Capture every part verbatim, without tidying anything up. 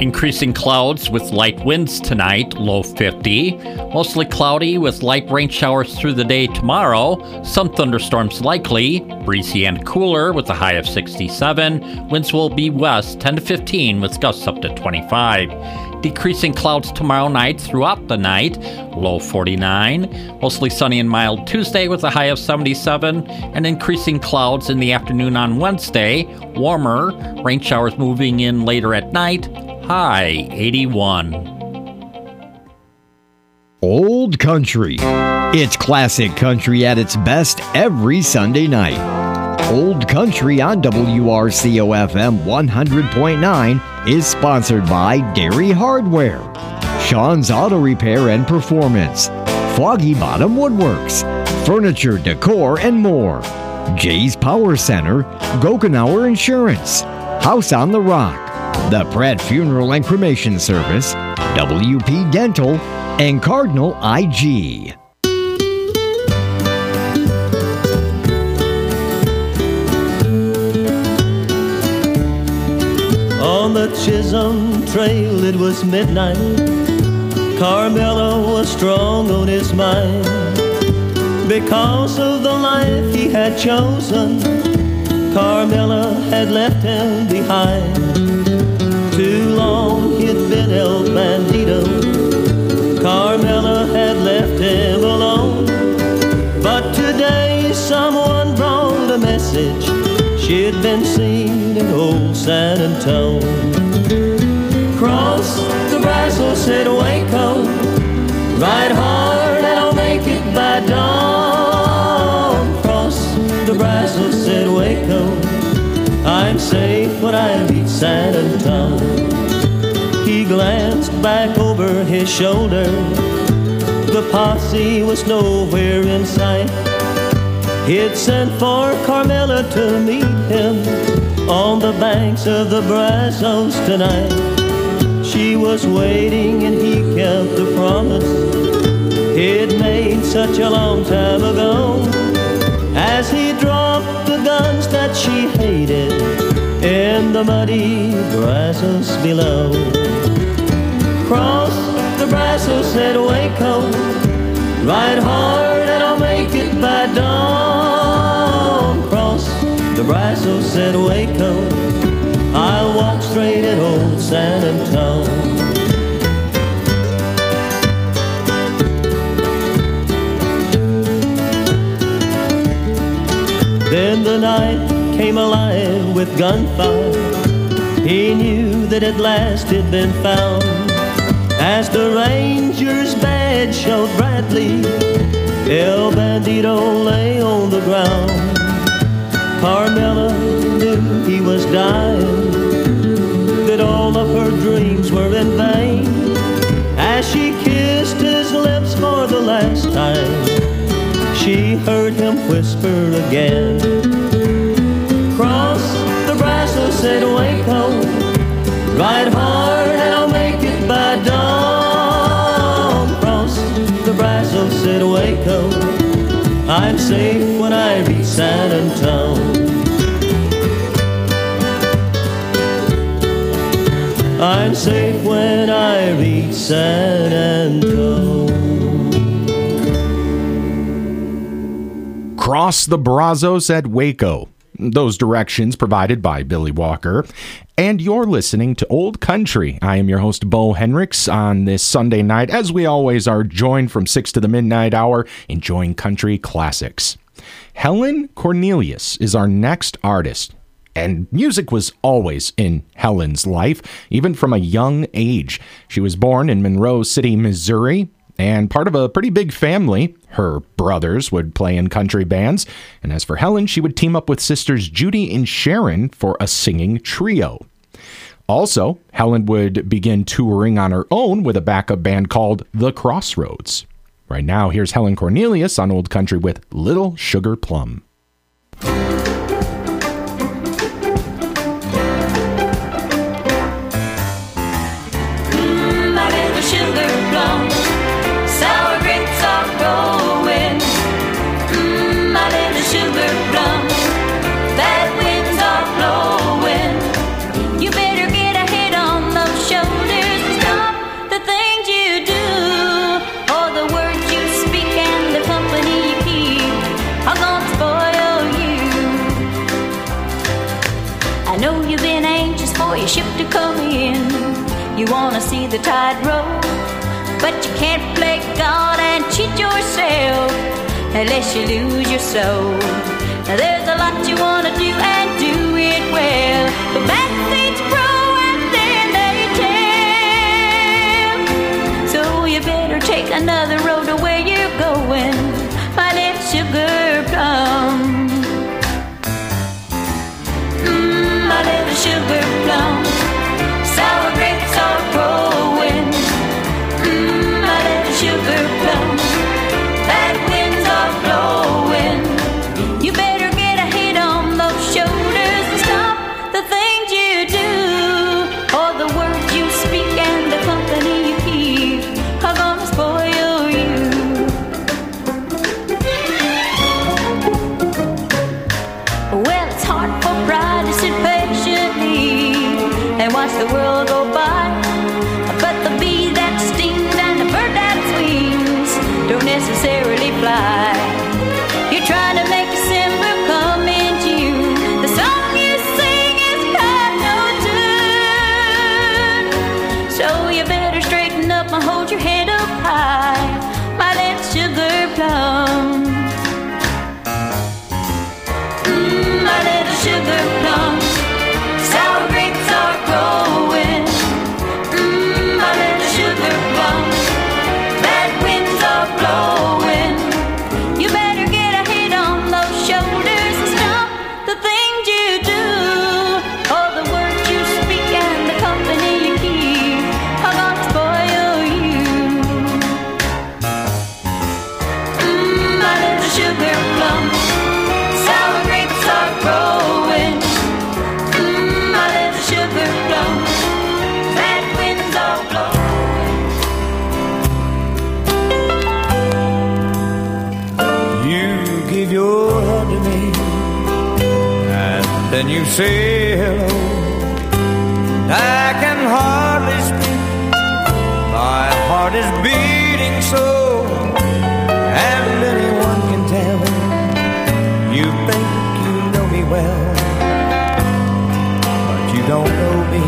Increasing clouds with light winds tonight, low fifty. Mostly cloudy with light rain showers through the day tomorrow. Some thunderstorms likely. Breezy and cooler with a high of sixty-seven. Winds will be west ten to fifteen with gusts up to twenty-five. Decreasing clouds tomorrow night throughout the night, low forty-nine. Mostly sunny and mild Tuesday with a high of seventy-seven. And increasing clouds in the afternoon on Wednesday, warmer. Rain showers moving in later at night, high eighty-one. Old Country. It's classic country at its best every Sunday night. Old Country on W R C O F M one hundred point nine is sponsored by Dairy Hardware, Sean's Auto Repair and Performance, Foggy Bottom Woodworks, Furniture Decor and more, Jay's Power Center, Gokenauer Insurance, House on the Rock, the Pratt Funeral and Cremation Service, W P Dental, and Cardinal I G. On the Chisholm Trail it was midnight. Carmela was strong on his mind. Because of the life he had chosen, Carmela had left him behind. Too long he'd been El Bandito. Carmela had left him alone. But today someone brought a message. She'd been seen in old San Antone. Cross the Brazos, said Waco. Ride hard and I'll make it by dawn. Cross the Brazos, said Waco. I'm safe when I reach San Antone. He glanced back over his shoulder. The posse was nowhere in sight. He'd sent for Carmela to meet him on the banks of the Brazos tonight. She was waiting and he kept the promise he'd made such a long time ago. As he dropped the guns that she hated in the muddy Brazos below. Cross the Brazos, said Waco. Ride hard and I'll make it by dawn. Cross the Brazos, said Waco. I'll walk straight at old San Antone. Then the night came alive with gunfire. He knew that at last he'd been found. As the ranger's badge showed Bradley, El Bandito lay on the ground. Carmela knew he was dying, that all of her dreams were in vain. As she kissed his lips for the last time, she heard him whisper again. Cross the Brazos, said Waco. Ride hard and I'll make it by dawn. Cross the Brazos, said Waco. I'm safe when I reach San Antone. I'm safe when I reach San Antone. Cross the Brazos at Waco. Those directions provided by Billy Walker. And you're listening to Old Country. I am your host, Bo Henricks, on this Sunday night, as we always are, joined from six to the midnight hour, enjoying country classics. Helen Cornelius is our next artist. And music was always in Helen's life, even from a young age. She was born in Monroe City, Missouri, and part of a pretty big family. Her brothers would play in country bands, and as for Helen, she would team up with sisters Judy and Sharon for a singing trio. Also, Helen would begin touring on her own with a backup band called The Crossroads. Right now, here's Helen Cornelius on Old Country with Little Sugar Plum. That winds are blowing. You better get ahead on those shoulders. been anxious for your ship to come in. You wanna see the tide roll, but you can't play God and cheat yourself unless you lose your soul. Now there's a lot you wanna do and do it well, but backseats grow and then they tell. So you better take another road to where you're going, my little sugar plum. Mmm, my little sugar plum. Sour grapes are growing. Mmm, my little sugar plum. Bad winds are blowing. You better get a hit on those shoulders and stop the things you do, or the words you speak and the company you keep are gonna spoil you. Well, it's hard for pride to sit patiently and watch the world go by, but the bee that stings and the bird that swings don't necessarily fly. You're trying to make December come into you. The song you sing is got no tune. So you better straighten up and hold your head up high, my little sugar plum. Mmm, my little sugar plum. Sour grapes are growing. Mmm, my little sugar plum. Bad winds are blowing. You better get a hit on those shoulders and stop the things you do, or the words you speak and the company you keep are gonna spoil you. Mmm, my little sugar plum. Sour grapes are growing. Mmm, my little sugar plum. Bad winds are blowing. You give your hand to me, and then you say hello. I can hardly speak, my heart is beating so, and anyone can tell. You think you know me well, but you don't know me.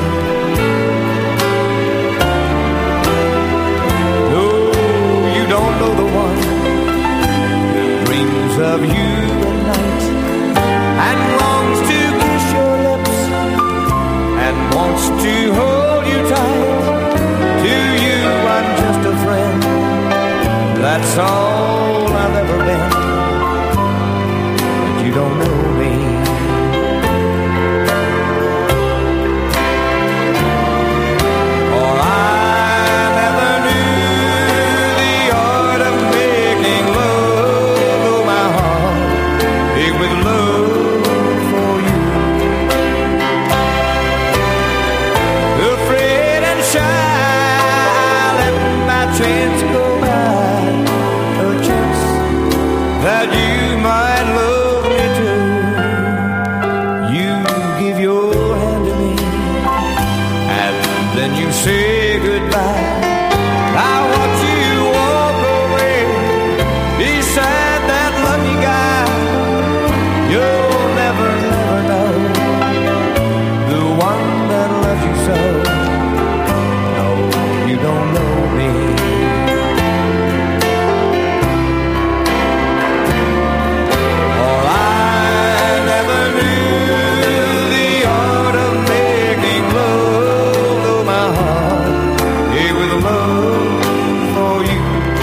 No, you don't know the one who dreams of you at night and longs to kiss your lips and wants to hold you tight. To you I'm just a friend, that's all I've ever been, but you don't know me. For I never knew the art of making love, though my heart big with love for you. Afraid and shy, I let my chance go by, a chance that you might love me too. You give your hand to me, and then you say goodbye. I watch you walk away beside that lucky guy. You'll never, never know the one that loves you so. No, you don't know me. For I never knew the art of making love, though my heart gave with love for you.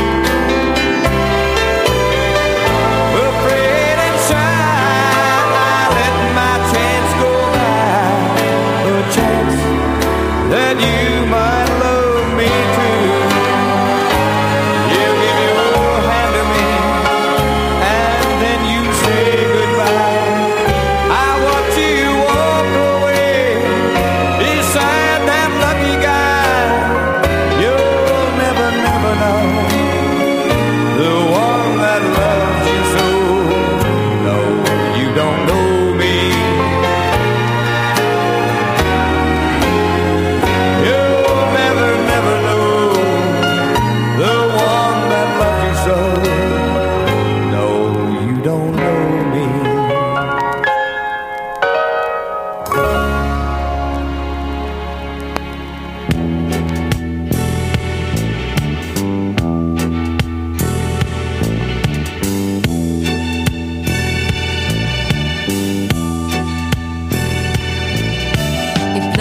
Afraid and shy, I let my chance go by, a chance that you might love me too. You give your hand to me, and then you say goodbye. I watch you walk away beside that lucky guy. You'll never, never know the one that loves you so. No, you don't know me. You'll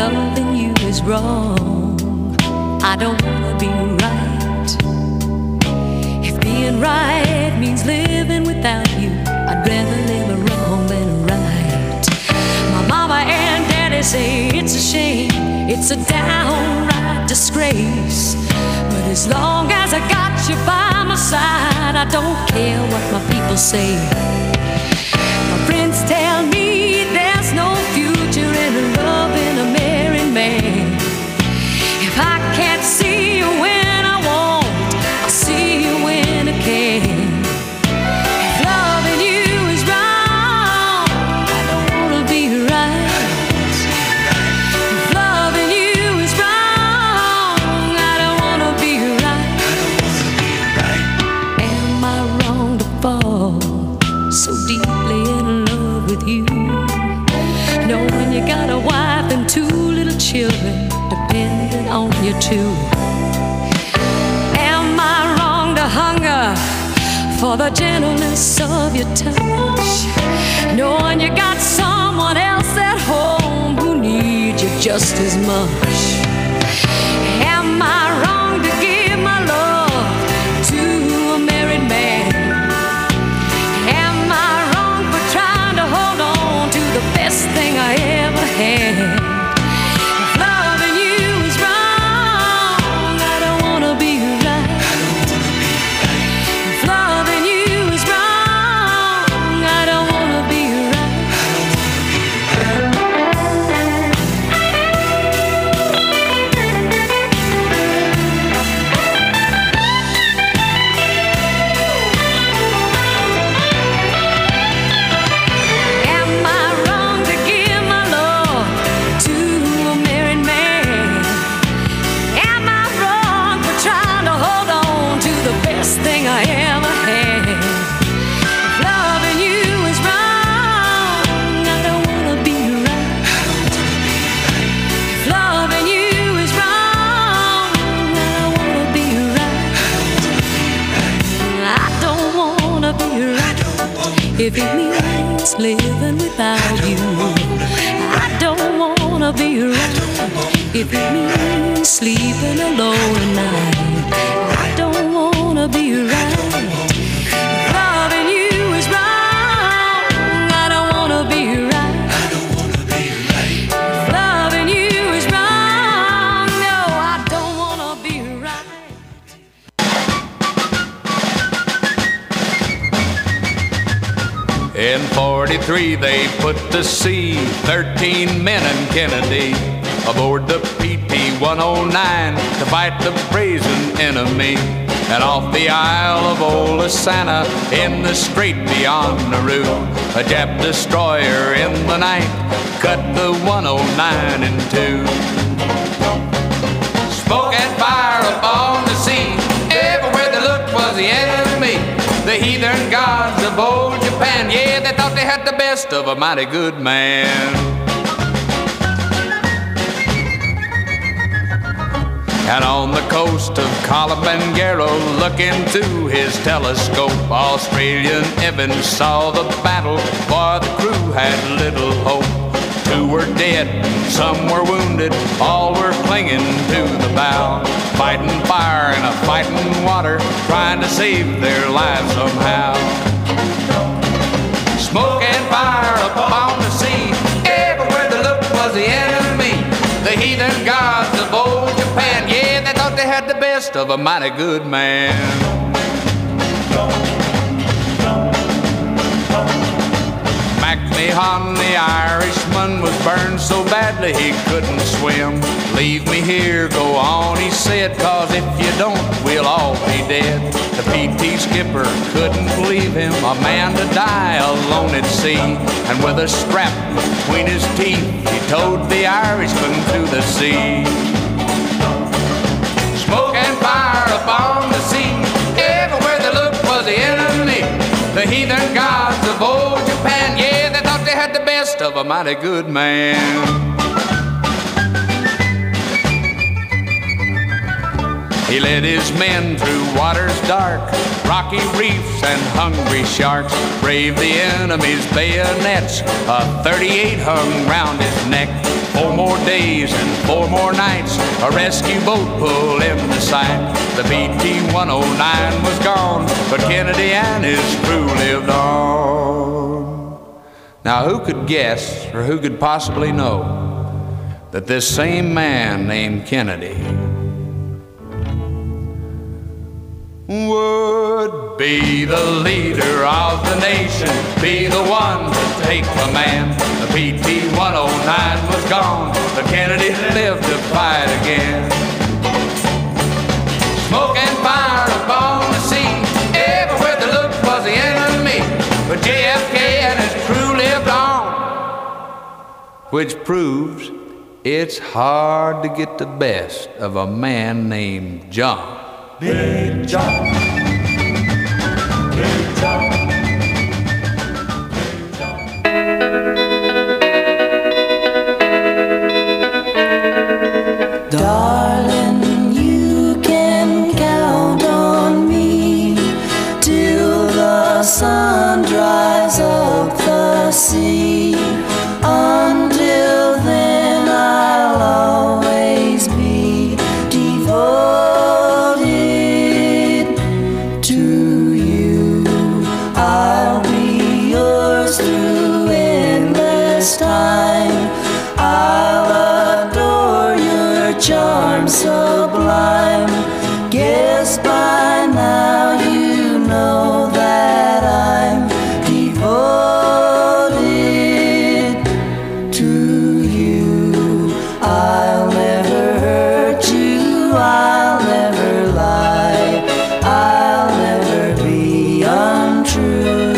loving you is wrong. I don't wanna be right. If being right means living without you, I'd rather live a wrong than a right. My mama and daddy say it's a shame, it's a downright disgrace. But as long as I got you by my side, I don't care what my people say. My friends tell me there's no future in loving a married man. If I can't see you when I want, I'll see you when I can. If loving you is wrong, I don't wanna be right. If loving you is wrong, I don't wanna be right. Am I wrong to fall so deeply in love with you, knowing you got a wife and two little children dependent on you too? Am I wrong to hunger for the gentleness of your touch, knowing you got someone else at home who needs you just as much? Am I wrong to give my love to a married man? Am I wrong for trying to hold on to the best thing I ever had? If loving you is wrong, I don't wanna be right. If loving you is wrong, I don't wanna be right. Am I wrong to give my love to a married man? Am I wrong for trying to hold on to the best thing I ever had? If loving you is wrong, I don't wanna be right. If loving you is wrong, I don't wanna be right. I don't wanna be right. If it means living without you, I don't wanna be right. If it means sleeping alone at night, I don't wanna be right. If loving you is wrong, I don't wanna be right. If loving you is wrong, no, I don't wanna be right. In forty-three they put to sea thirteen men and Kennedy aboard the P T one oh nine to fight the brazen enemy. And off the Isle of Olasana in the strait beyond Nauru, a Jap destroyer in the night cut the one oh nine in two. Smoke and fire upon the sea, everywhere they looked was the enemy. The heathen gods of old Japan, yeah, they thought they had the best of a mighty good man. And on the coast of Kalimanjaro, looking through his telescope, Australian Evans saw the battle, for the crew had little hope. Two were dead, some were wounded, all were clinging to the bow, fighting fire and a fighting water, trying to save their lives somehow. Smoke and fire upon the sea, everywhere they looked was the enemy. The heathen gods of old Japan, yeah, they thought they had the best of a mighty good man. MacMahon, the Irishman, was burned so badly he couldn't swim. Leave me here, go on, he said, cause if you don't, we'll all be dead. The P T skipper couldn't believe him, a man to die alone at sea. And with a strap between his teeth, he towed the Irishman to the sea. Smoke and fire upon the sea, everywhere they looked was the enemy. The heathen gods of old Japan, yeah, they thought they had the best of a mighty good man. He led his men through waters dark, rocky reefs and hungry sharks, braved the enemy's bayonets, a thirty-eight hung round his neck, Four more days and four more nights, a rescue boat pulled into sight. The B T one oh nine was gone, but Kennedy and his crew lived on. Now who could guess, or who could possibly know, that this same man named Kennedy would be the leader of the nation, be the one to take command. The P T one oh nine was gone, but Kennedy lived to fight again. Smoke and fire upon the sea, everywhere they looked was the enemy, but J F K and his crew lived on, which proves it's hard to get the best of a man named John. Big John, Big John, Big John. Darling, you can count on me till the sun dries up the sea. Until then, I'll always be devoted to you. I'll be yours through endless time. I'll adore your charm sublime. Guess by now you know that I'm devoted to you. I'll never hurt you, I'll never lie, I'll never be untrue.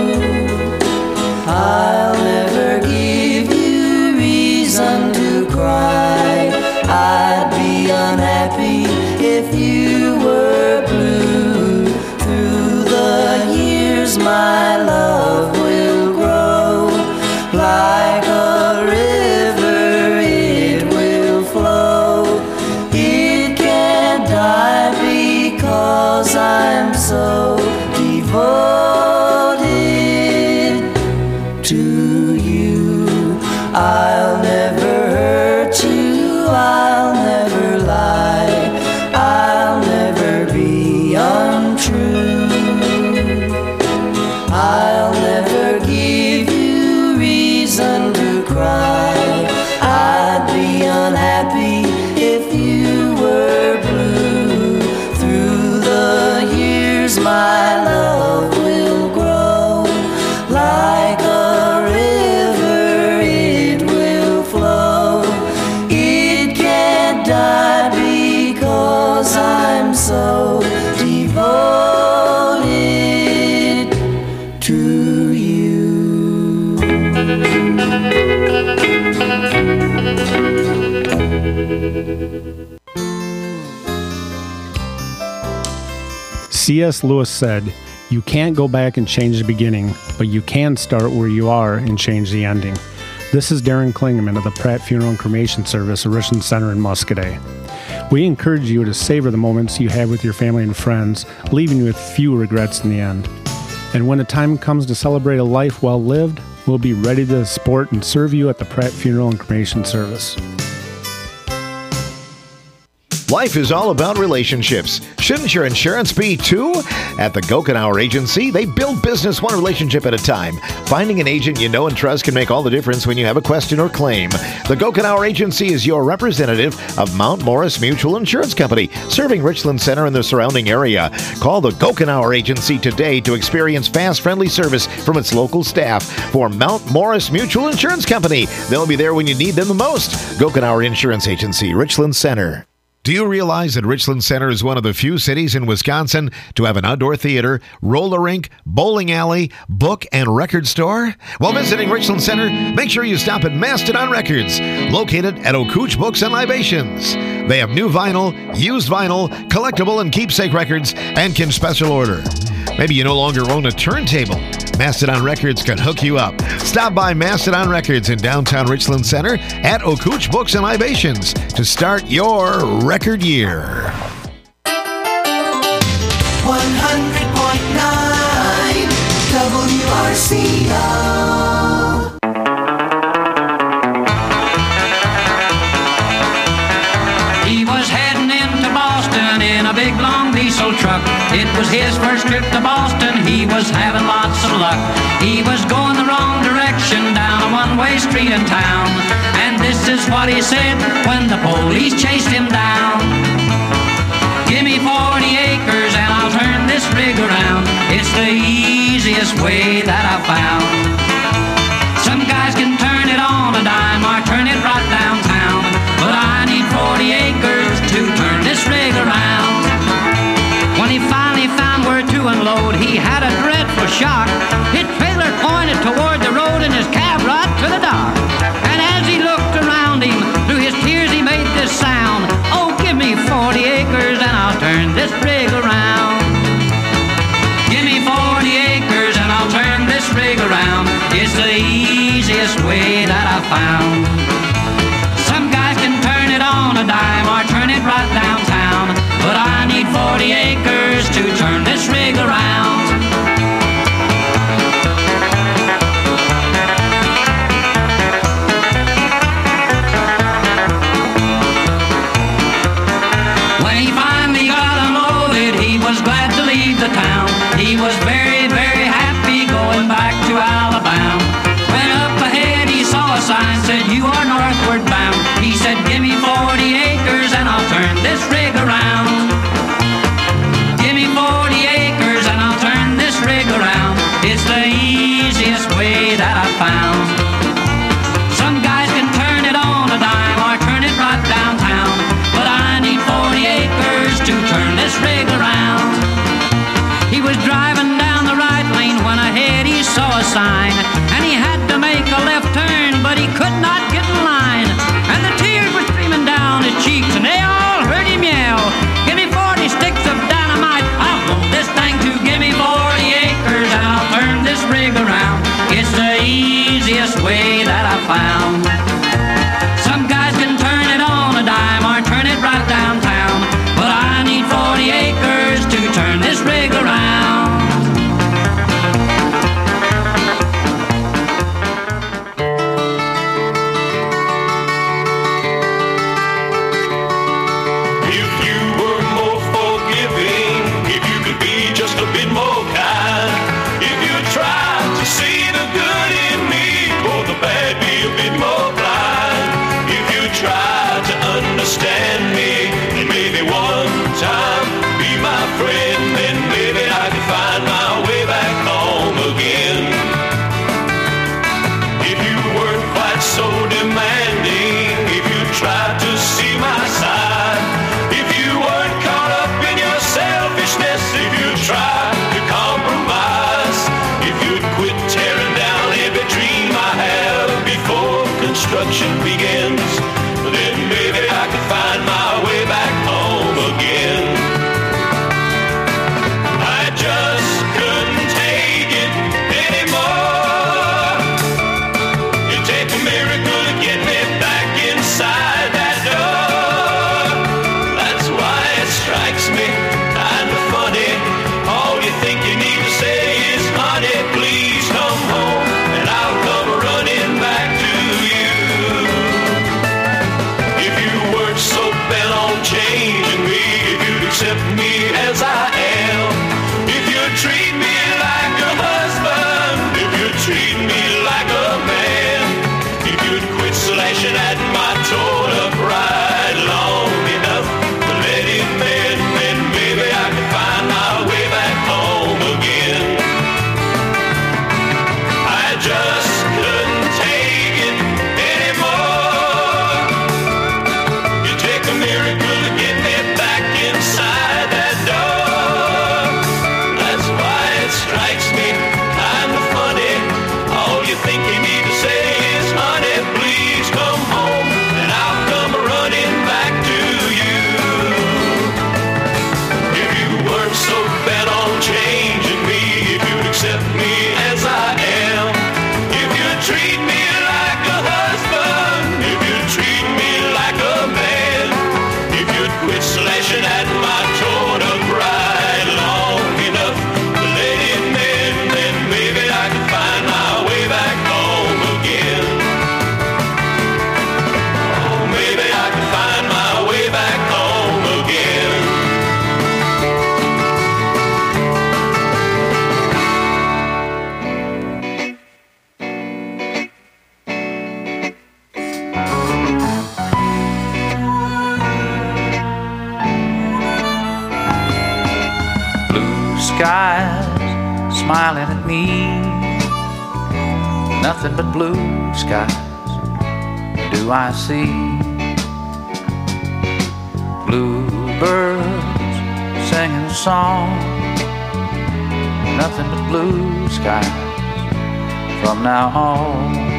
I'll never give you reason to cry. I'd be unhappy if you were blue. Through the years my love will grow. Like a river it will flow. It can't die because I'm so devoted to you. I'll never hurt you, I'll never lie, I'll never be untrue. I'll never give you reason to cry. I'd be unhappy if you were blue. Through the years my love will grow. Like a river it will flow. It can't die because I'm so devoted to you. C S Lewis said, "You can't go back and change the beginning, but you can start where you are and change the ending." This is Darren Klingeman of the Pratt Funeral and Cremation Service at Richland Center in Muscadet. We encourage you to savor the moments you have with your family and friends, leaving you with few regrets in the end. And when the time comes to celebrate a life well lived, we'll be ready to support and serve you at the Pratt Funeral and Cremation Service. Life is all about relationships. Shouldn't your insurance be too? At the Gokenauer Agency, they build business one relationship at a time. Finding an agent you know and trust can make all the difference when you have a question or claim. The Gokenauer Agency is your representative of Mount Morris Mutual Insurance Company, serving Richland Center and the surrounding area. Call the Gokenauer Agency today to experience fast, friendly service from its local staff. For Mount Morris Mutual Insurance Company, they'll be there when you need them the most. Gokenauer Insurance Agency, Richland Center. Do you realize that Richland Center is one of the few cities in Wisconsin to have an outdoor theater, roller rink, bowling alley, book, and record store? While visiting Richland Center, make sure you stop at Mastodon Records, located at Okuch Books and Libations. They have new vinyl, used vinyl, collectible and keepsake records, and can special order. Maybe you no longer own a turntable. Mastodon Records can hook you up. Stop by Mastodon Records in downtown Richland Center at Okuch Books and Libations to start your record year. one hundred point nine W R C O. truck. It was his first trip to Boston, he was having lots of luck. He was going the wrong direction down a one-way street in town. And this is what he said when the police chased him down. Give me forty acres and I'll turn this rig around. It's the easiest way that I've found. Some guys can turn it on a dime or turn it right downtown, but I need forty acres to turn this rig around. When he finally found where to unload, he had a dreadful shock. His trailer pointed toward the road and his cab right to the dock. And as he looked around him, through his tears he made this sound. Oh, give me forty acres and I'll turn this rig around. Give me forty acres and I'll turn this rig around. It's the easiest way that I've found. Some guys can turn it on a dime or turn it right downtown, but I need forty acres to turn this rig around. When he finally got unloaded, he was glad to leave the town. He was very, very happy going back to Alabama. When up ahead he saw a sign said, "You are northward bound." He said, "Give me forty acres and I'll turn this rig around." Give me forty acres and I'll turn this rig around. It's the easiest way that I found. Some guys can turn it on a dime or turn it right downtown, but I need forty acres to turn this rig around. He was driving down the right lane when ahead he saw a sign, and he had to make a left turn, but he could not get in line. And the tears were streaming down his cheeks, and they all heard him yell, "Give me forty sticks of dynamite, I'll blow this thing to give me forty acres, and I'll turn this rig around." It's the easiest way that I found. Some guys can turn it on a dime or turn it right downtown, but I need forty acres to turn this rig around. If you were more forgiving, if you could be just a bit more kind, if you tried to see the good in me, or the bad be a bit more blind, if you tried to understand me, then maybe one time be my friend, then maybe I could find my way back home again. If you weren't quite so demanding, if you tried to see my side, if you weren't caught up in your selfishness, if you tried to compromise, if you'd quit tearing down every dream I have before construction begins, then maybe I could find my way back home again. I just couldn't take it anymore. It'd take a miracle to get me back inside that door. That's why it strikes me kind of funny. All you think you need to say is, "Honey, please come home," and I'll come running back to you. If you weren't so bent on changing me, if you'd accept me as I am, if you'd treat me like a husband, if you'd treat me like a man, if you'd quit slashing at my torn up ride long enough to let it mend, then maybe I could find my way back home again. I just couldn't take it anymore. You take a miracle to get me back inside that door. That's why it skies smiling at me. Nothing but blue skies do I see. Bluebirds singing a song. Nothing but blue skies from now on.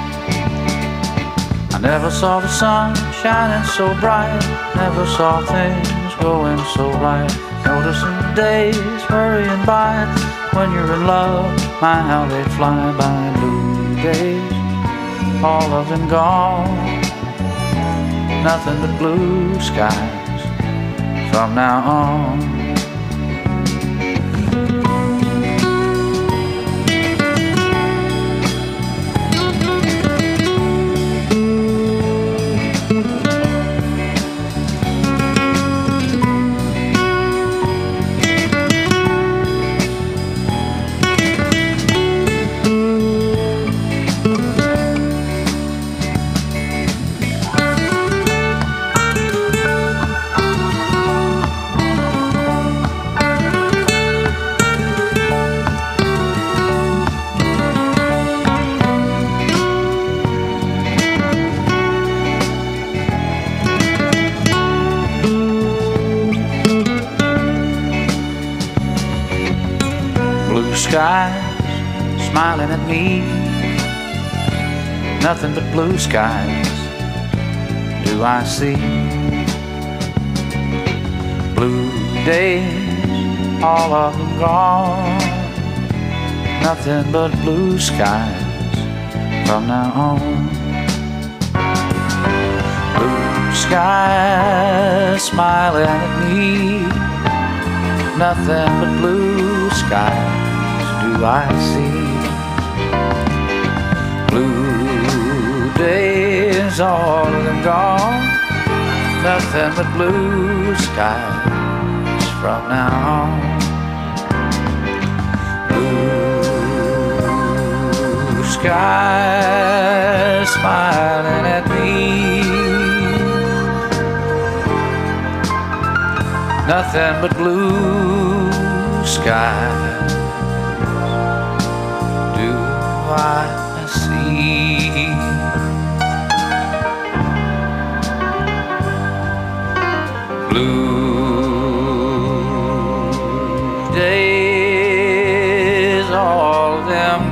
I never saw the sun shining so bright, never saw things going so right. Noticing the days hurrying by, when you're in love, my how they fly by. Blue days, all of them gone. Nothing but blue skies from now on. Skies smiling at me. Nothing but blue skies do I see. Blue days, all of them gone. Nothing but blue skies from now on. Blue skies smiling at me. Nothing but blue skies do I see. Blue days, all of them gone. Nothing but blue skies from now on. Blue skies smiling at me. Nothing but blue skies I see. Blue days, all of them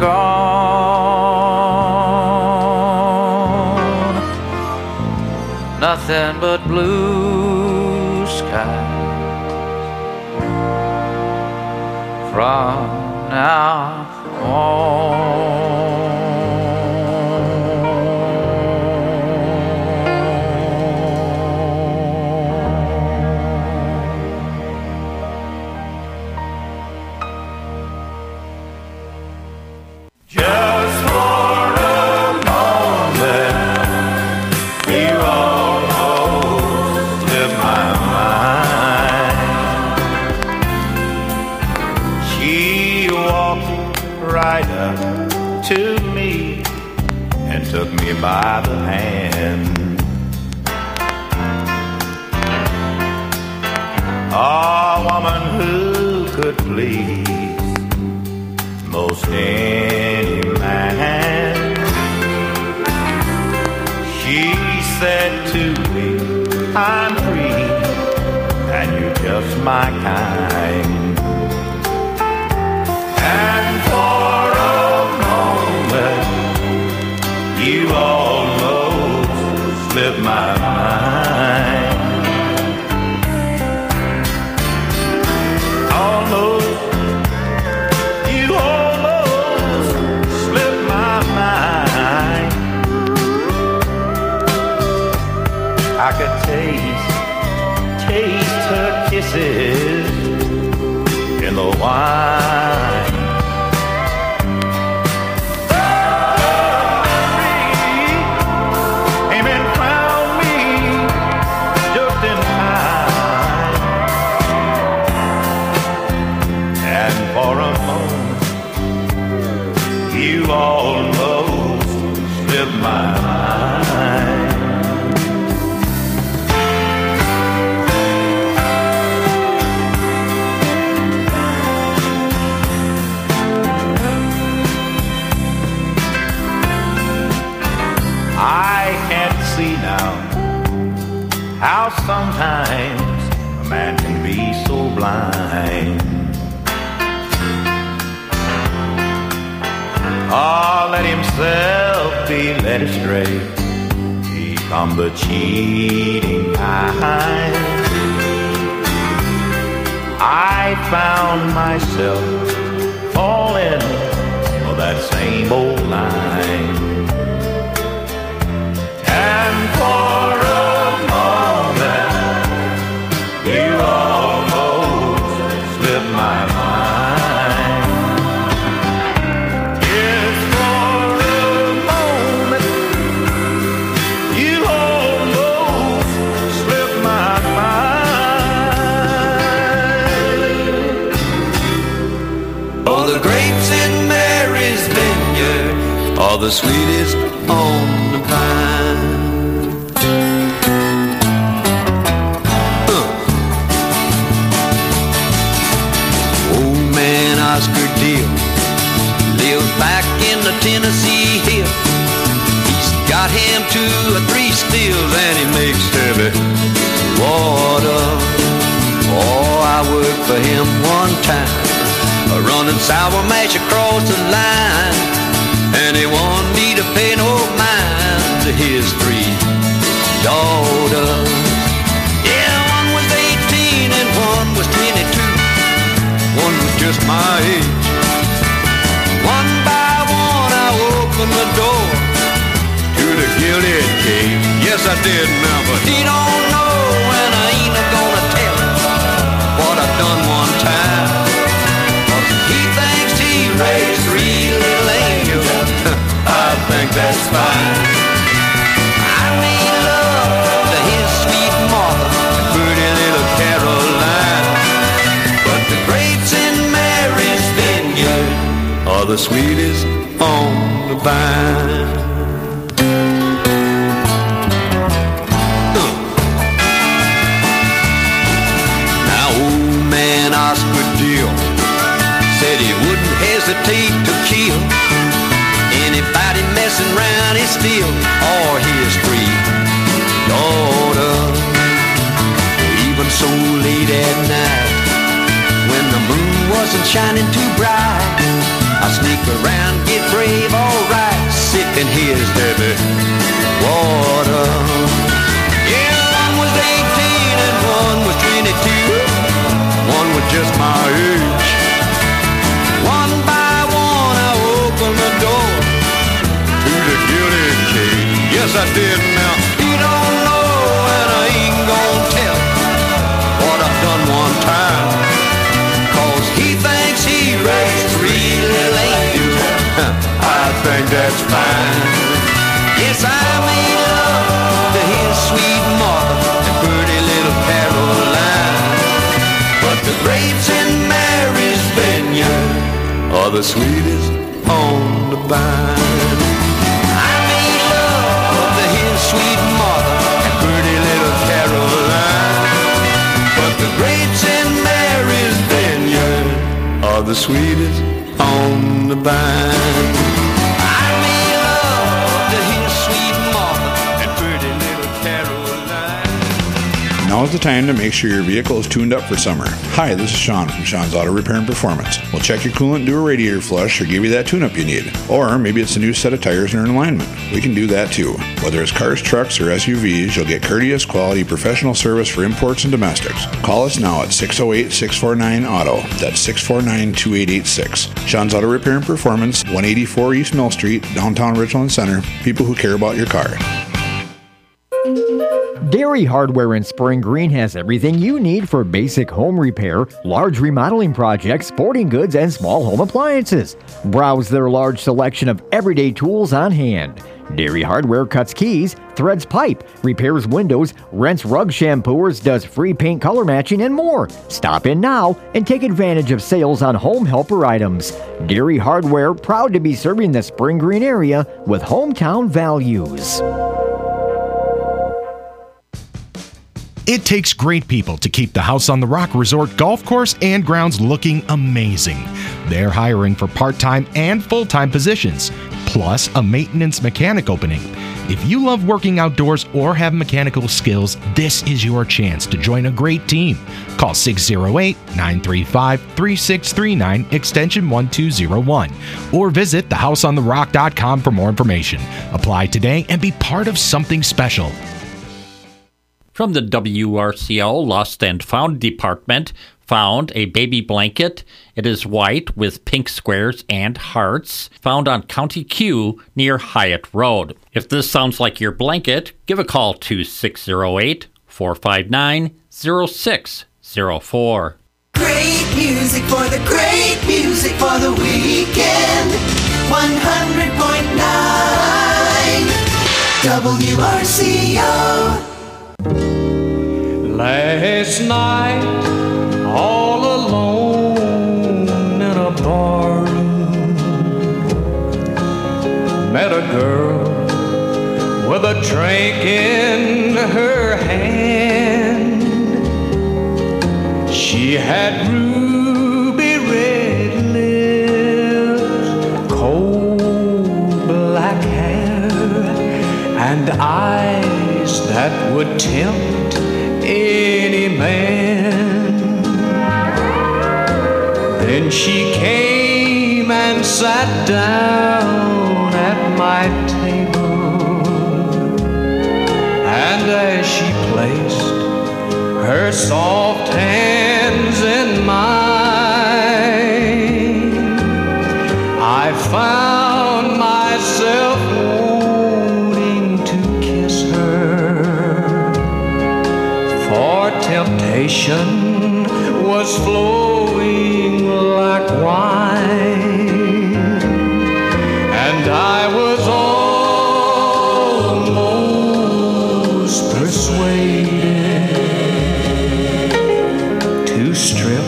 gone. Nothing but blue skies from now on. Took me by the hand. A woman who could please most any man. She said to me, I'm free and you're just my kind. And for a moment you almost slipped my mind. Almost, you almost slipped my mind. I could taste, taste her kisses in the wine. You almost slipped my mind. how sometimes a man can be so blind. Oh, let himself be led astray, become the cheating kind. I found myself falling for that same old line. And for a moment, you almost slipped my mind. Yes, for a moment, you almost slipped my mind. Oh, the grapes in Mary's vineyard are the sweetest on the vine. Oscar Deal lives back in the Tennessee hill. He's got him two or three stills and he makes heavy water. Oh, I worked for him one time, a running sour mash across the line, and he wanted me to pay no mind to his three daughters. Yeah, one was eighteen and one was twenty-two. One was just my age. One by one I opened the door to the gilded cage. Yes, I did now, but he don't know, and I ain't gonna tell him what I've done one time. 'Cause he thinks he raised three little angels. I think that's fine. I made love to his sweet mother, pretty little Caroline. But the grapes in Mary's vineyard are the sweetest on the vine. Uh. Now old man Oscar Deal said he wouldn't hesitate to kill anybody messing around his steel or his three daughters. Even so late at night, when the moon wasn't shining too bright, I sneak around, get brave, alright, sipping his heavy water. Yeah, one was eighteen and one was twenty-two. One was just my age. One by one I opened the door to the gilded cage. Yes, I did now. He don't know, and I ain't gonna tell what I've done one time. He thinks he raised three little angels. I think that's fine. Yes, I made love to his sweet mother and pretty little Caroline. But the grapes in Mary's vineyard are the sweetest on the vine. I made love to his sweet mother and pretty little Caroline. But the grapes in Mary's vineyard are the sweetest on the vine. I made love to his sweet mother and pretty little Caroline. Now is the time to make sure your vehicle is tuned up for summer. Hi, this is Sean from Sean's Auto Repair and Performance. We'll check your coolant, do a radiator flush, or give you that tune-up you need. Or maybe it's a new set of tires and an alignment. We can do that too. Whether it's cars, trucks, or S U Vs, you'll get courteous, quality, professional service for imports and domestics. Call us now at six oh eight, six four nine, auto. That's six four nine, two eight eight six. Sean's Auto Repair and Performance, one eighty-four East Mill Street, downtown Richland Center. People who care about your car. Dairy Hardware in Spring Green has everything you need for basic home repair, large remodeling projects, sporting goods, and small home appliances. Browse their large selection of everyday tools on hand. Dairy Hardware cuts keys, threads pipe, repairs windows, rents rug shampooers, does free paint color matching, and more. Stop in now and take advantage of sales on home helper items. Dairy Hardware, proud to be serving the Spring Green area with hometown values. It takes great people to keep the House on the Rock Resort golf course and grounds looking amazing. They're hiring for part-time and full-time positions, plus a maintenance mechanic opening. If you love working outdoors or have mechanical skills, this is your chance to join a great team. Call six oh eight, nine three five, three six three nine, extension one two zero one, or visit the house on the rock dot com for more information. Apply today and be part of something special. From the W R C O Lost and Found Department, found a baby blanket. It is white with pink squares and hearts, found on County Q near Hyatt Road. If this sounds like your blanket, give a call to six oh eight, four five nine, oh six oh four. Great music for the great music for the weekend. one hundred point nine W R C O. Last night, all alone in a barroom, met a girl with a drink in her hand. She had ruby red lips, cold black hair, and eyes that would tempt any man. Then she came and sat down at my table, and as she placed her soft hands in mine, I found myself wanting to kiss her, for temptation was flowing like wine, and I was almost persuaded to strip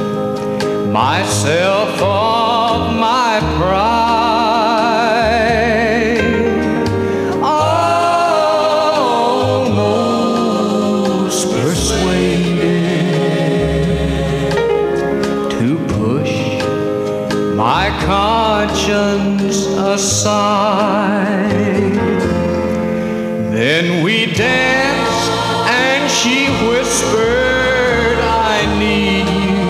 myself of my pride. Almost persuaded to push my conscience aside. Then we danced and she whispered, I need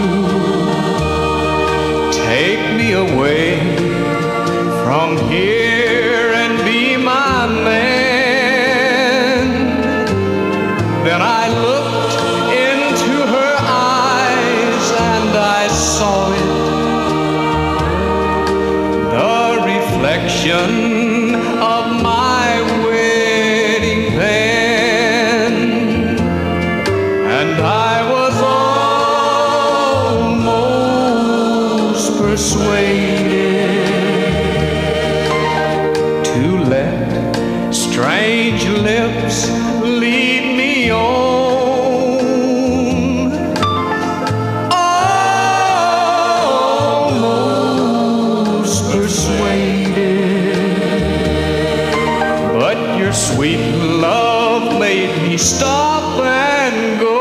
you. Take me away from here and be my man. Then I looked into her eyes and I saw it, the reflection of my wedding band, and I was almost persuaded to let strange lips lead me on. Almost persuaded, but your sweet love made me stop and go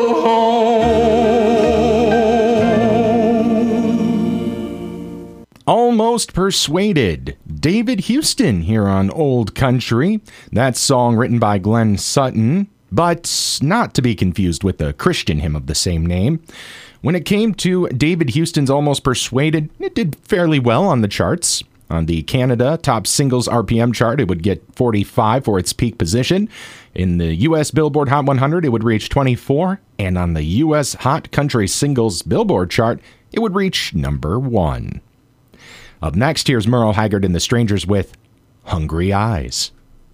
home. Almost Persuaded. David Houston here on Old Country. That song written by Glenn Sutton, but not to be confused with the Christian hymn of the same name. When it came to David Houston's Almost Persuaded, it did fairly well on the charts. On the Canada Top Singles R P M chart, it would get forty-five for its peak position. In the U S Billboard Hot one hundred, it would reach twenty-four. And on the U S Hot Country Singles Billboard chart, it would reach number one. Up next, here's Merle Haggard and the Strangers with Hungry Eyes.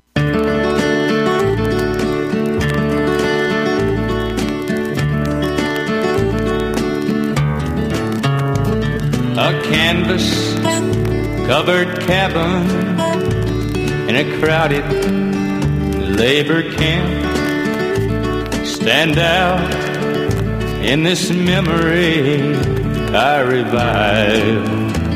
A canvas-covered cabin in a crowded labor camp stand out in this memory I revive.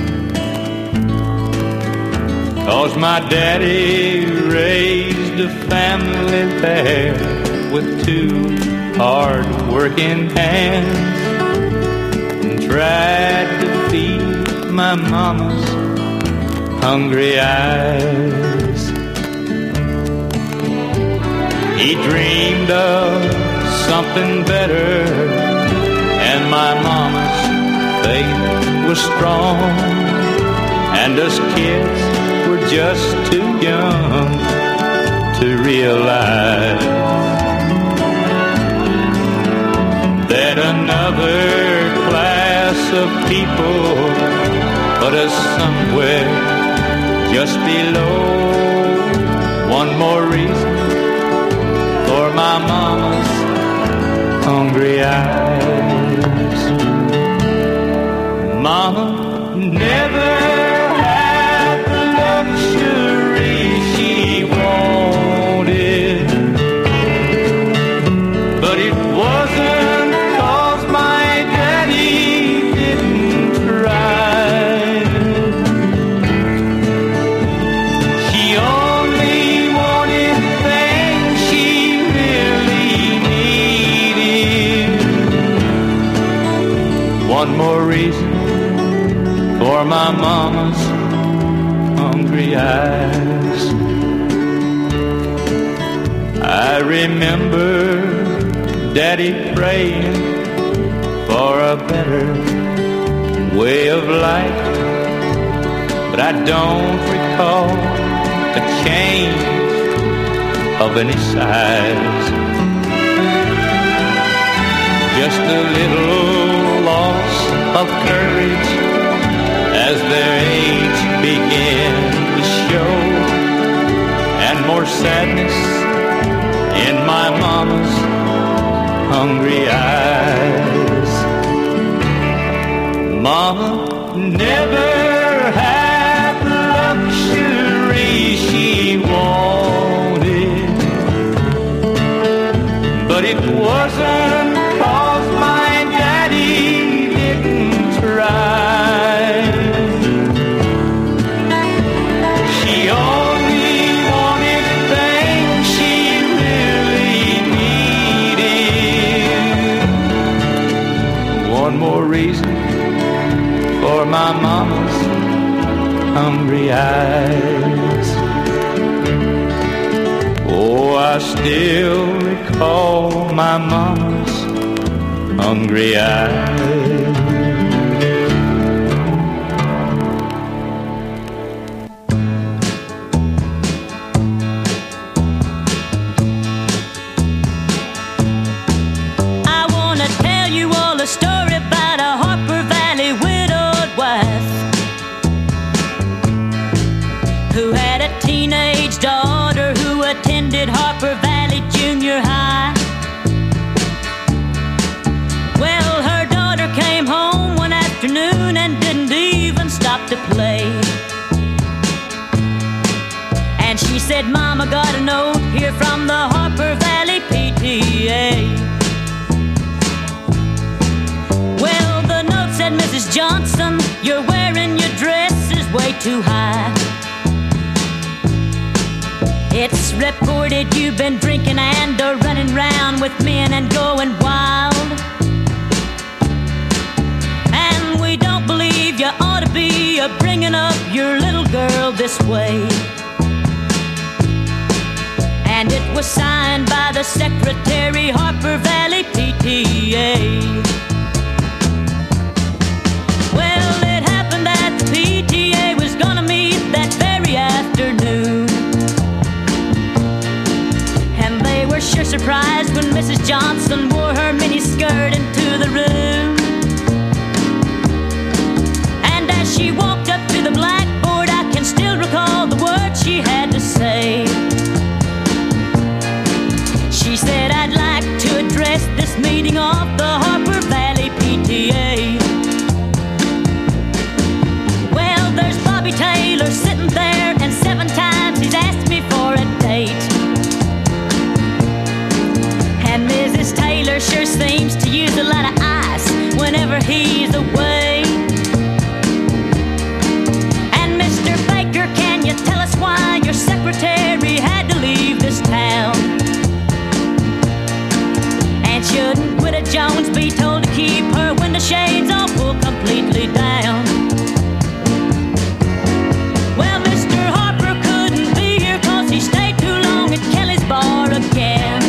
'Cause my daddy raised a family there with two hard-working hands and tried to feed my mama's hungry eyes. He dreamed of something better, and my mama's faith was strong, and us kids were just too young to realize that another class of people put us somewhere just below. One more reason for my mama's hungry eyes. Mama never had the luxury she wanted, but it wasn't 'cause my daddy didn't try. She only wanted things she really needed. One more reason for my mama's hungry eyes. I remember Daddy praying for a better way of life, but I don't recall a change of any size. Just a little loss of courage as their age began to show, and more sadness in my mama's hungry eyes. Mama never had the luxury she wanted, but it wasn't 'cause my daddy didn't try. She only wanted things she really needed. One more reason for my mama's hungry eyes. Oh, I still recall my mama's hungry eyes. I want to tell you all a story about a Harper Valley widowed wife who had a teenage daughter who attended Harper Valley Junior High. Well, her daughter came home one afternoon and didn't even stop to play. And she said, Mama got a note here from the Harper Valley P T A. Well, the note said, Missus Johnson, you're wearing your dress is way too high. It's reported you've been drinking and are running round with men and going wild. And we don't believe you ought to be a bringing up your little girl this way. And it was signed by the secretary, Harper Valley P T A. Well, it happened that the P T A was gonna meet that very afternoon, and they were sure surprised when Missus Johnson wore her mini skirt into the room. And as she walked up to the blackboard, I can still recall the words she had to say. She said, I'd like to address this meeting of the Harper Valley P T A. Well, there's Bobby Taylor sitting there, and seven times he's asked me for a date. And Missus Taylor sure seems to use a lot of ice whenever he's away. And Mister Baker, can you tell us why your secretary had to leave this town? And shouldn't Widow Jones be told to keep her window shades all pulled completely down? Well, Mister Harper couldn't be here 'cause he stayed too long at Kelly's bar again.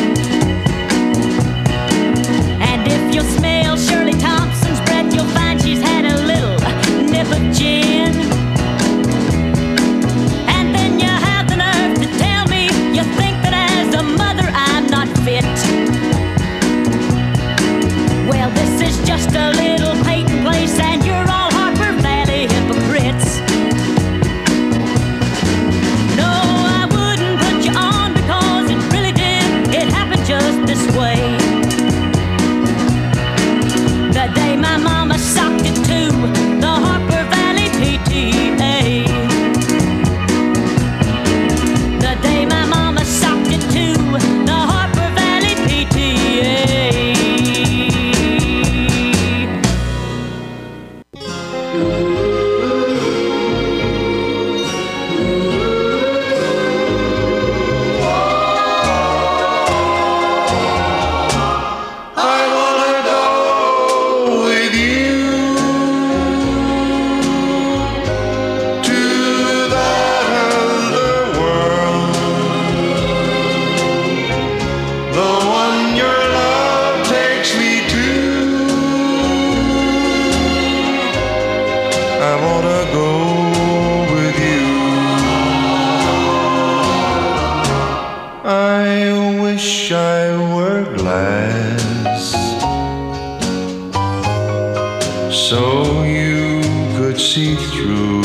see through,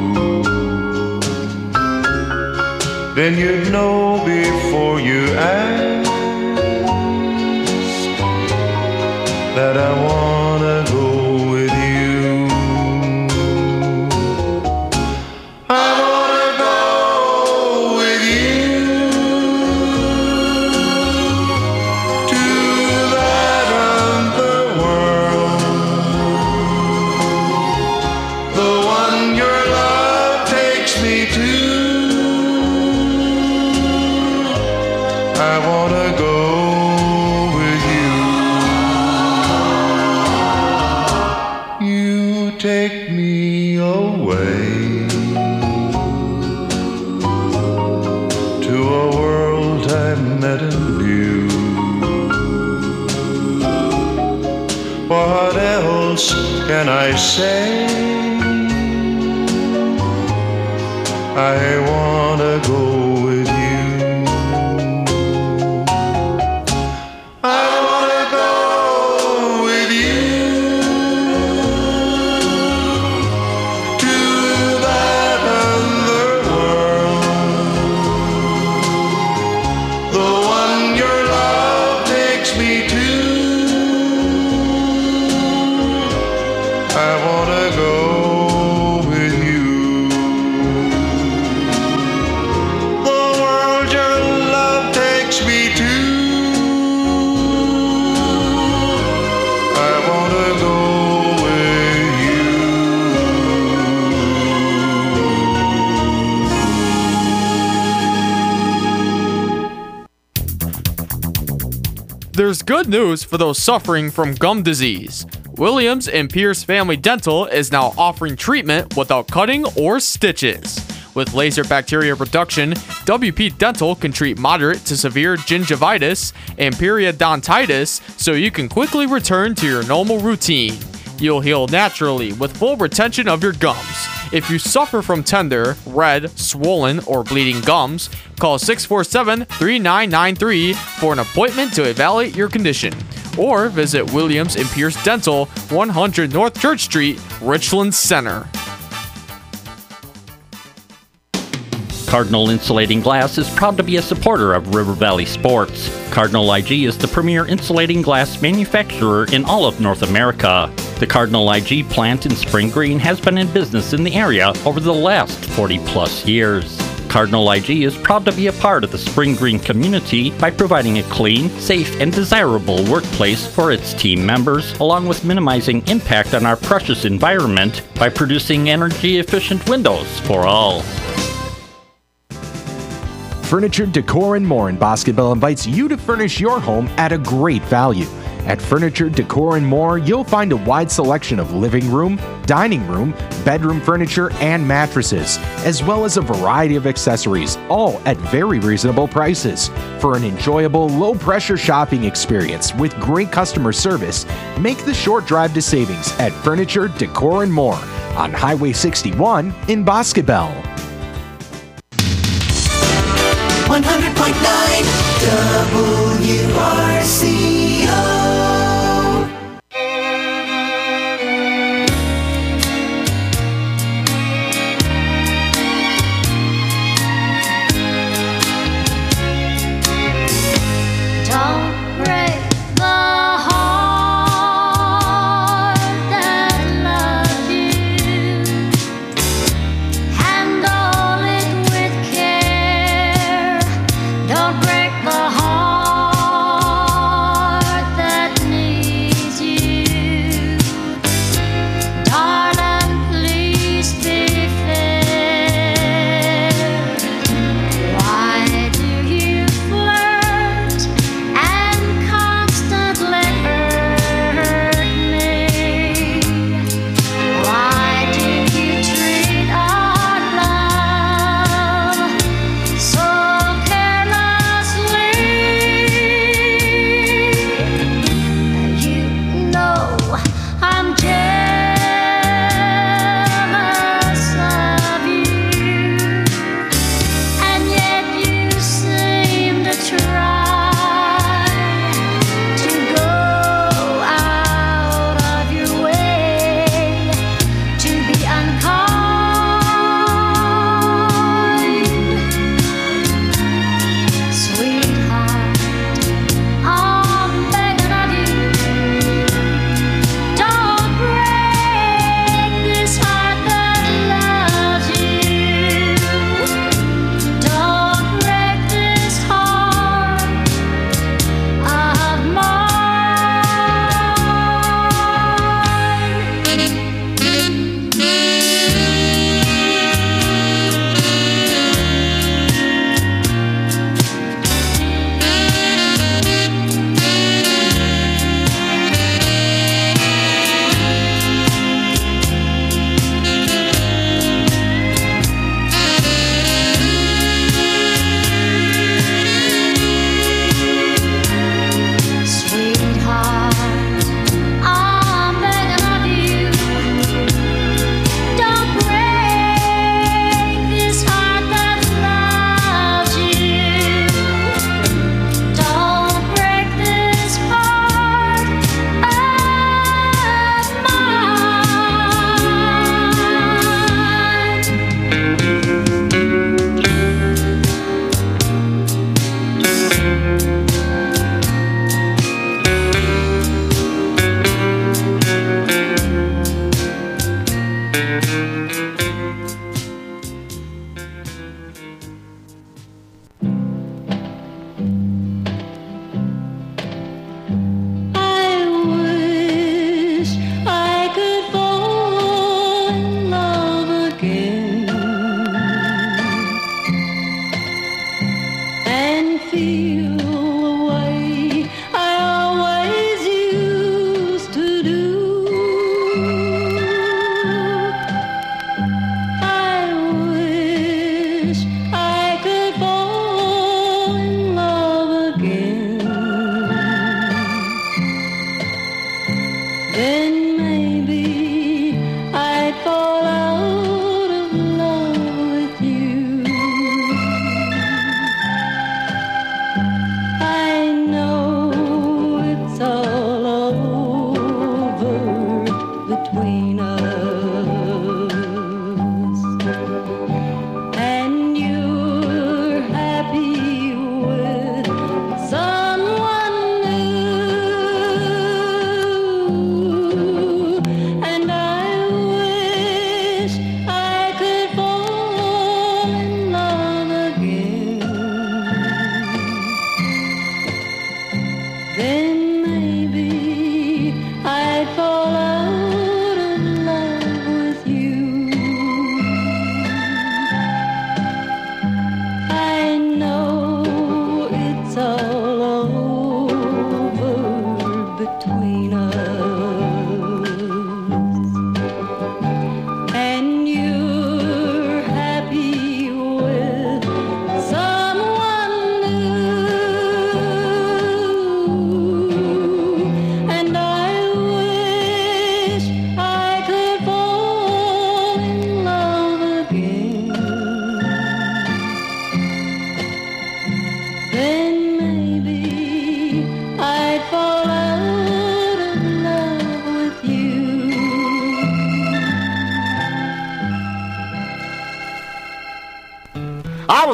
then you'd know before you ask that I wanna go with you. I wanna go with you to that other world, the one your love takes me to. I wanna go with you. You take me away to a world I met and knew. What else can I say? I wanna go with you. There's good news for those suffering from gum disease. Williams and Pierce Family Dental is now offering treatment without cutting or stitches. With laser bacteria reduction, W P Dental can treat moderate to severe gingivitis and periodontitis so you can quickly return to your normal routine. You'll heal naturally with full retention of your gums. If you suffer from tender, red, swollen, or bleeding gums, call six four seven, three nine nine three for an appointment to evaluate your condition. Or visit Williams and Pierce Dental, one hundred North Church Street, Richland Center. Cardinal Insulating Glass is proud to be a supporter of River Valley Sports. Cardinal I G is the premier insulating glass manufacturer in all of North America. The Cardinal I G plant in Spring Green has been in business in the area over the last forty plus years. Cardinal I G is proud to be a part of the Spring Green community by providing a clean, safe, and desirable workplace for its team members, along with minimizing impact on our precious environment by producing energy-efficient windows for all. Furniture, Decor, and More in Bosqueville invites you to furnish your home at a great value. At Furniture, Decor, and More, you'll find a wide selection of living room, dining room, bedroom furniture, and mattresses, as well as a variety of accessories, all at very reasonable prices. For an enjoyable, low-pressure shopping experience with great customer service, make the short drive to savings at Furniture, Decor, and More on Highway sixty-one in Bosqueville. one hundred point nine W R C O. Don't break the heart that loves you. Handle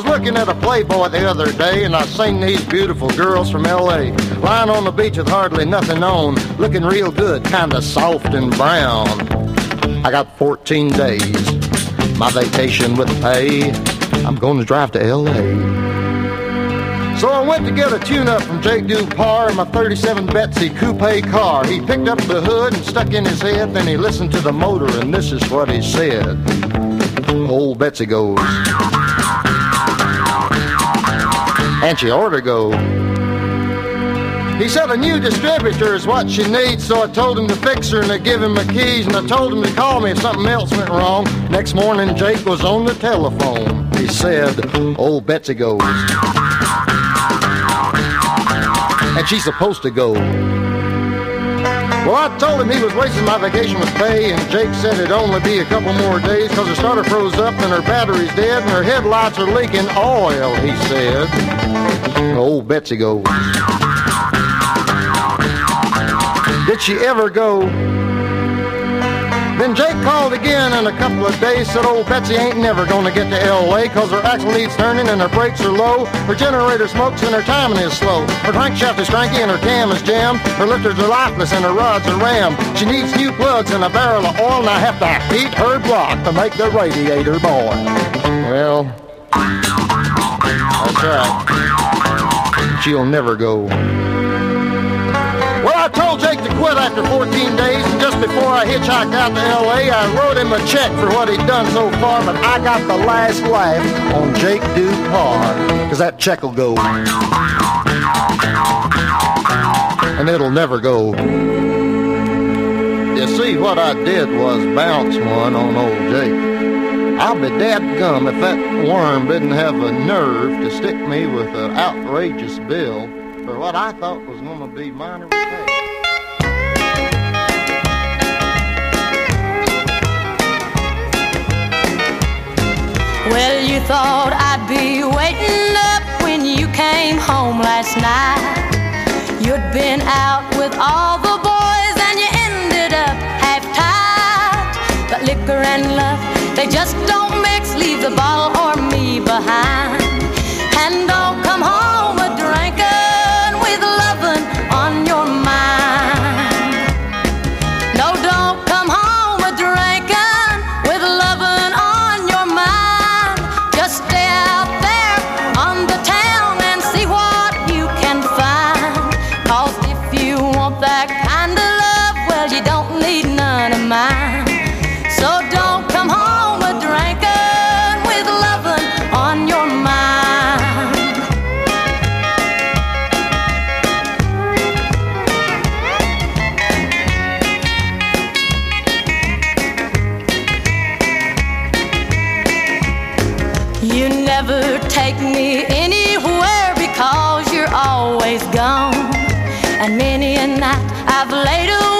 was looking at a Playboy the other day, and I seen these beautiful girls from L A lying on the beach with hardly nothing on, looking real good, kinda soft and brown. I got fourteen days, my vacation with pay. I'm going to drive to L A. So I went to get a tune-up from Jake Dupar in my thirty-seven Betsy coupe car. He picked up the hood and stuck in his head, then he listened to the motor, and this is what he said. Old Betsy goes, and she ought to go. He said a new distributor is what she needs, so I told him to fix her and I give him my keys, and I told him to call me if something else went wrong. Next morning, Jake was on the telephone. He said, old Betsy goes, and she's supposed to go. Well, I told him he was wasting my vacation with pay, and Jake said it'd only be a couple more days because her starter froze up and her battery's dead and her headlights are leaking oil, he said. Old Betsy goes, did she ever go? Then Jake called again in a couple of days, said old Betsy ain't never gonna get to L A cause her axle needs turning and her brakes are low, her generator smokes and her timing is slow, her crankshaft is cranky and her cam is jammed, her lifters are lifeless and her rods are rammed. She needs new plugs and a barrel of oil, and I have to heat her block to make the radiator boil. Well, that's right. She'll never go. Well, I told Jake to quit after fourteen days, and just before I hitchhiked out to L A, I wrote him a check for what he'd done so far, but I got the last laugh on Jake Dupar, because that check will go, and it'll never go. You see, what I did was bounce one on old Jake. I'll be dadgum if that worm didn't have a nerve to stick me with an outrageous bill for what I thought was going to be minor repairs. Well, you thought I'd be waiting up when you came home last night. You'd been out with all the boys and you ended up half-tied. But liquor and love, they just don't mix, leave the bottle or me behind. And don't come home a drinking with lovin' on your mind. No, don't come home a drinking with lovin' on your mind. Just stay out there on the town and see what you can find. Cause if you want that kind of love, well, you don't need none of mine. So don't come home a drinking with lovin' on your mind. You never take me anywhere because you're always gone. And many a night I've laid awake